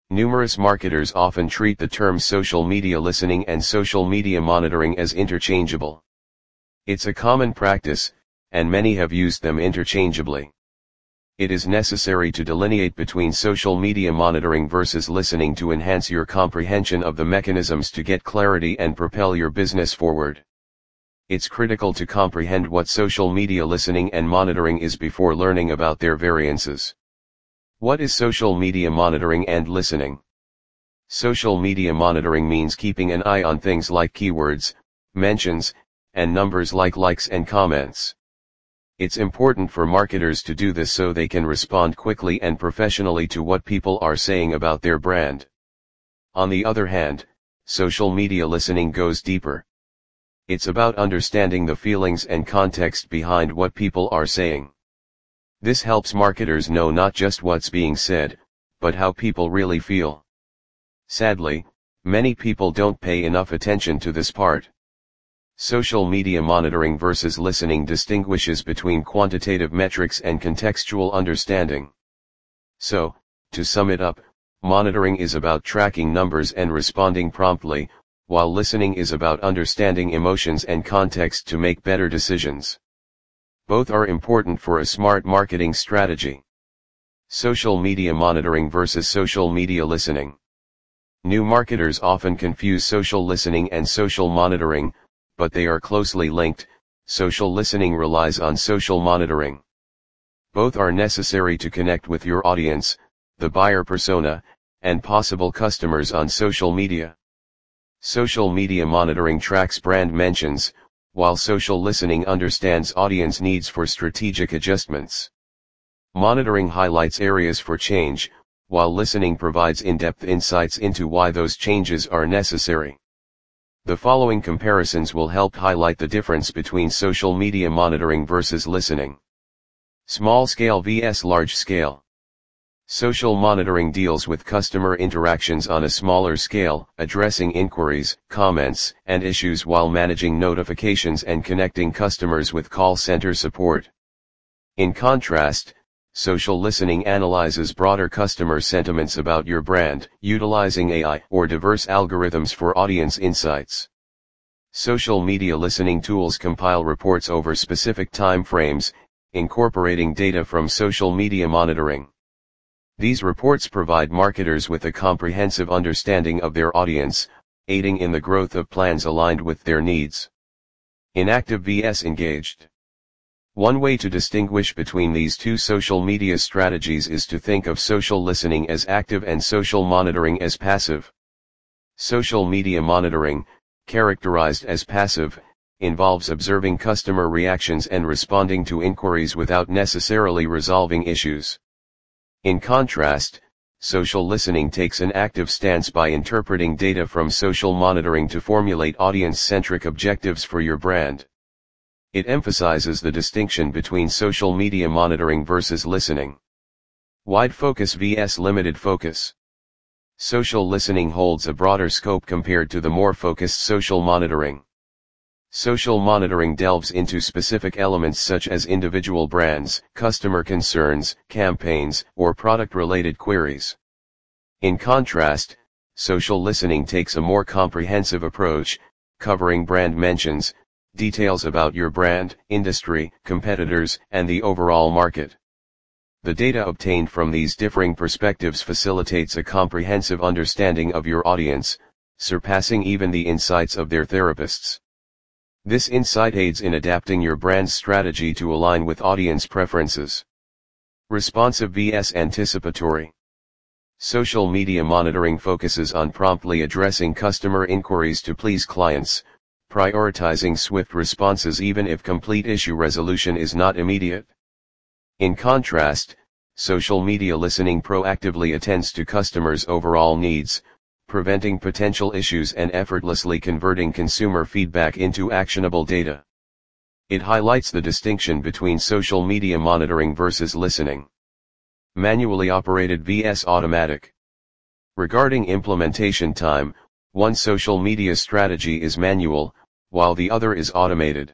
Numerous marketers often treat the terms social media listening and social media monitoring as interchangeable. It's a common practice, and many have used them interchangeably. It is necessary to delineate between social media monitoring versus listening to enhance your comprehension of the mechanisms to get clarity and propel your business forward. It's critical to comprehend what social media listening and monitoring is before learning about their variances. What is social media monitoring and listening? Social media monitoring means keeping an eye on things like keywords, mentions, and numbers like likes and comments. It's important for marketers to do this so they can respond quickly and professionally to what people are saying about their brand. On the other hand, social media listening goes deeper. It's about understanding the feelings and context behind what people are saying. This helps marketers know not just what's being said, but how people really feel. Sadly, many people don't pay enough attention to this part. Social media monitoring versus listening distinguishes between quantitative metrics and contextual understanding. So, to sum it up, monitoring is about tracking numbers and responding promptly, while listening is about understanding emotions and context to make better decisions. Both are important for a smart marketing strategy. Social media monitoring versus social media listening. New marketers often confuse social listening and social monitoring, but they are closely linked. Social listening relies on social monitoring. Both are necessary to connect with your audience, the buyer persona, and possible customers on social media. Social media monitoring tracks brand mentions, while social listening understands audience needs for strategic adjustments. Monitoring highlights areas for change, while listening provides in-depth insights into why those changes are necessary. The following comparisons will help highlight the difference between social media monitoring versus listening. Small scale vs large scale. Social monitoring deals with customer interactions on a smaller scale, addressing inquiries, comments, and issues while managing notifications and connecting customers with call center support. In contrast, social listening analyzes broader customer sentiments about your brand, utilizing AI or diverse algorithms for audience insights. Social media listening tools compile reports over specific time frames, incorporating data from social media monitoring. These reports provide marketers with a comprehensive understanding of their audience, aiding in the growth of plans aligned with their needs. Inactive vs engaged. One way to distinguish between these two social media strategies is to think of social listening as active and social monitoring as passive. Social media monitoring, characterized as passive, involves observing customer reactions and responding to inquiries without necessarily resolving issues. In contrast, social listening takes an active stance by interpreting data from social monitoring to formulate audience-centric objectives for your brand. It emphasizes the distinction between social media monitoring versus listening. Wide focus vs limited focus. Social listening holds a broader scope compared to the more focused social monitoring. Social monitoring delves into specific elements such as individual brands, customer concerns, campaigns, or product-related queries. In contrast, social listening takes a more comprehensive approach, covering brand mentions, details about your brand, industry, competitors, and the overall market. The data obtained from these differing perspectives facilitates a comprehensive understanding of your audience, surpassing even the insights of their therapists. This insight aids in adapting your brand's strategy to align with audience preferences. Responsive vs anticipatory. Social media monitoring focuses on promptly addressing customer inquiries to please clients, prioritizing swift responses even if complete issue resolution is not immediate. In contrast, social media listening proactively attends to customers' overall needs, preventing potential issues and effortlessly converting consumer feedback into actionable data. It highlights the distinction between social media monitoring versus listening. Manually operated vs automatic. Regarding implementation time, one social media strategy is manual, while the other is automated.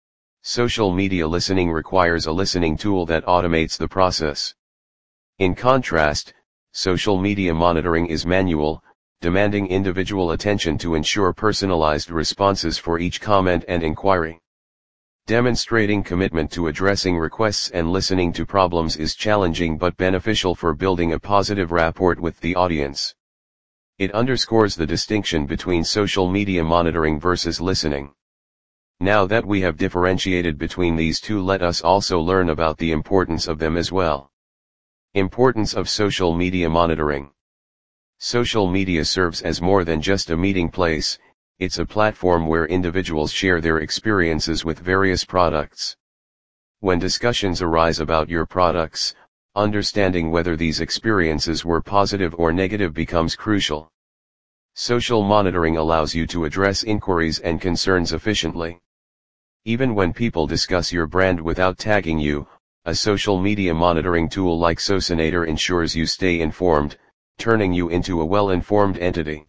Social media listening requires a listening tool that automates the process. In contrast, social media monitoring is manual, demanding individual attention to ensure personalized responses for each comment and inquiry. Demonstrating commitment to addressing requests and listening to problems is challenging but beneficial for building a positive rapport with the audience. It underscores the distinction between social media monitoring versus listening. Now that we have differentiated between these two, let us also learn about the importance of them as well. Importance of social media monitoring. Social media serves as more than just a meeting place. It's a platform where individuals share their experiences with various products. When discussions arise about your products, understanding whether these experiences were positive or negative becomes crucial. Social monitoring allows you to address inquiries and concerns efficiently. Even when people discuss your brand without tagging you, a social media monitoring tool like Socinator ensures you stay informed, turning you into a well-informed entity.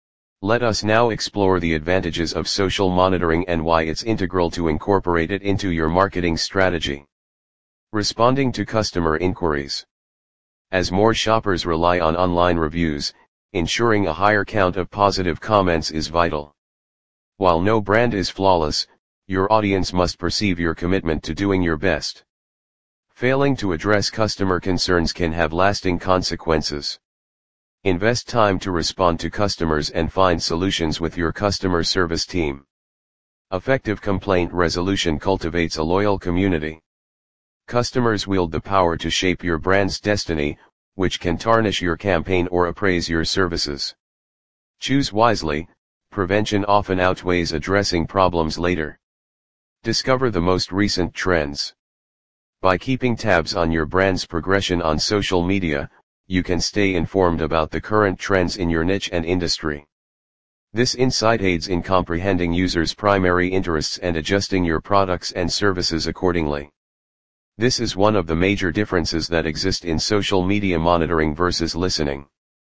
Let us now explore the advantages of social monitoring and why it's integral to incorporate it into your marketing strategy. Responding to customer inquiries. As more shoppers rely on online reviews, ensuring a higher count of positive comments is vital. While no brand is flawless, your audience must perceive your commitment to doing your best. Failing to address customer concerns can have lasting consequences. Invest time to respond to customers and find solutions with your customer service team. Effective complaint resolution cultivates a loyal community. Customers wield the power to shape your brand's destiny, which can tarnish your campaign or appraise your services. Choose wisely, prevention often outweighs addressing problems later. Discover the most recent trends. By keeping tabs on your brand's progression on social media, you can stay informed about the current trends in your niche and industry. This insight aids in comprehending users' primary interests and adjusting your products and services accordingly. This is one of the major differences that exist in social media monitoring versus listening.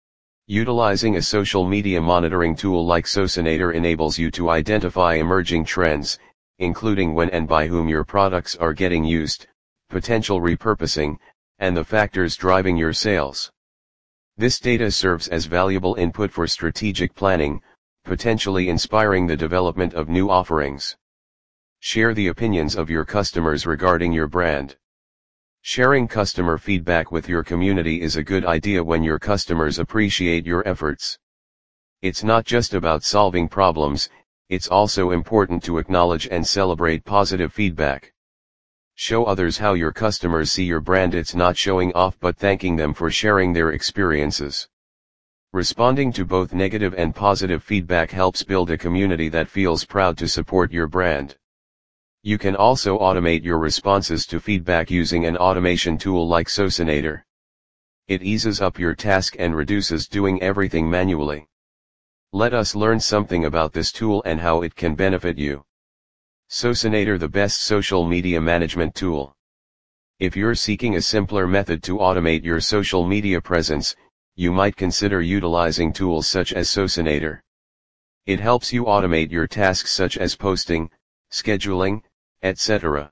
Utilizing a social media monitoring tool like Socinator enables you to identify emerging trends, including when and by whom your products are getting used, potential repurposing, and the factors driving your sales. This data serves as valuable input for strategic planning, potentially inspiring the development of new offerings. Share the opinions of your customers regarding your brand. Sharing customer feedback with your community is a good idea when your customers appreciate your efforts. It's not just about solving problems, it's also important to acknowledge and celebrate positive feedback. Show others how your customers see your brand. It's not showing off but thanking them for sharing their experiences. Responding to both negative and positive feedback helps build a community that feels proud to support your brand. You can also automate your responses to feedback using an automation tool like Socinator. It eases up your task and reduces doing everything manually. Let us learn something about this tool and how it can benefit you. Socinator, the best social media management tool. If you're seeking a simpler method to automate your social media presence, you might consider utilizing tools such as Socinator. It helps you automate your tasks such as posting, scheduling, etc.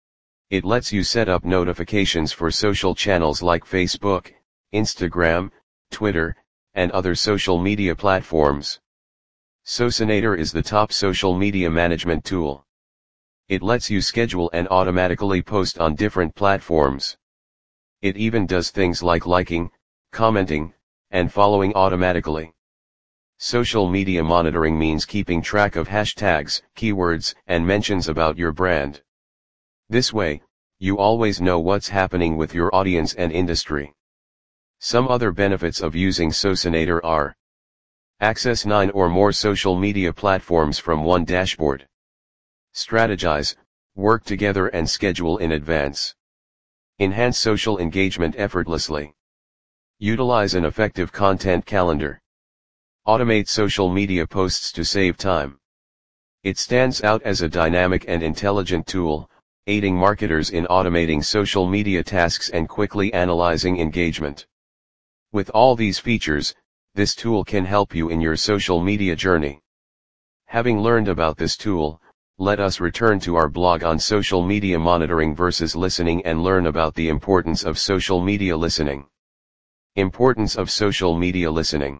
It lets you set up notifications for social channels like Facebook, Instagram, Twitter, and other social media platforms. Socinator is the top social media management tool. It lets you schedule and automatically post on different platforms. It even does things like liking, commenting, and following automatically. Social media monitoring means keeping track of hashtags, keywords, and mentions about your brand. This way, you always know what's happening with your audience and industry. Some other benefits of using Socinator are: access 9 or more social media platforms from one dashboard. Strategize, work together and schedule in advance. Enhance social engagement effortlessly. Utilize an effective content calendar. Automate social media posts to save time. It stands out as a dynamic and intelligent tool, aiding marketers in automating social media tasks and quickly analyzing engagement. With all these features, this tool can help you in your social media journey. Having learned about this tool, let us return to our blog on social media monitoring versus listening and learn about the importance of social media listening. Importance of social media listening.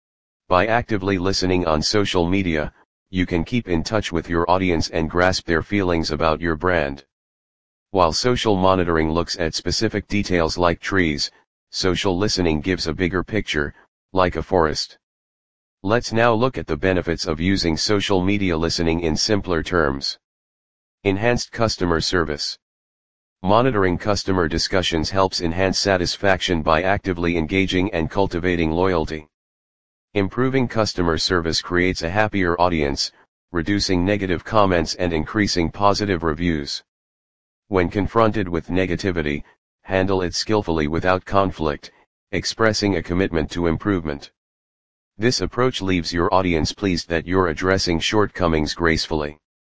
By actively listening on social media, you can keep in touch with your audience and grasp their feelings about your brand. While social monitoring looks at specific details like trees, social listening gives a bigger picture, like a forest. Let's now look at the benefits of using social media listening in simpler terms. Enhanced customer service. Monitoring customer discussions helps enhance satisfaction by actively engaging and cultivating loyalty. Improving customer service creates a happier audience, reducing negative comments and increasing positive reviews. When confronted with negativity, handle it skillfully without conflict, expressing a commitment to improvement. This approach leaves your audience pleased that you're addressing shortcomings gracefully.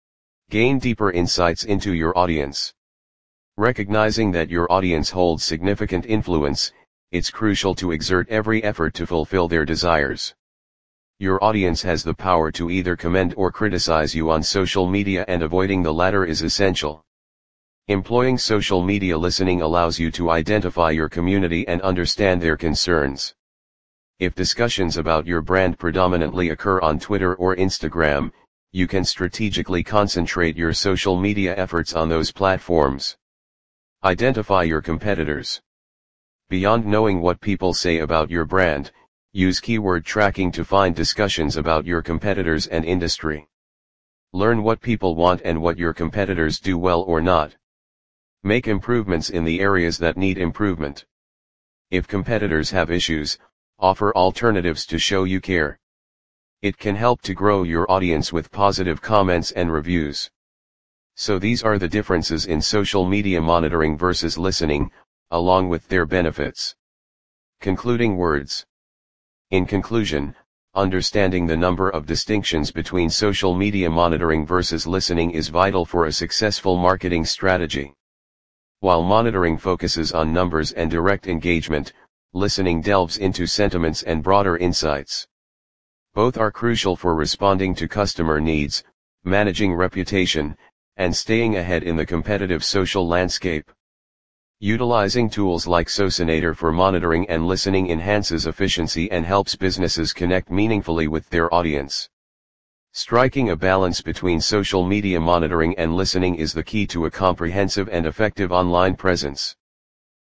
Gain deeper insights into your audience. Recognizing that your audience holds significant influence, it's crucial to exert every effort to fulfill their desires. Your audience has the power to either commend or criticize you on social media, and avoiding the latter is essential. Employing social media listening allows you to identify your community and understand their concerns. If discussions about your brand predominantly occur on Twitter or Instagram, you can strategically concentrate your social media efforts on those platforms. Identify your competitors. Beyond knowing what people say about your brand, use keyword tracking to find discussions about your competitors and industry. Learn what people want and what your competitors do well or not. Make improvements in the areas that need improvement. If competitors have issues, offer alternatives to show you care. It can help to grow your audience with positive comments and reviews. So these are the differences in social media monitoring versus listening, along with their benefits. Concluding words. In conclusion, understanding the number of distinctions between social media monitoring versus listening is vital for a successful marketing strategy. While monitoring focuses on numbers and direct engagement, listening delves into sentiments and broader insights. Both are crucial for responding to customer needs, managing reputation, and staying ahead in the competitive social landscape. Utilizing tools like Socinator for monitoring and listening enhances efficiency and helps businesses connect meaningfully with their audience. Striking a balance between social media monitoring and listening is the key to a comprehensive and effective online presence.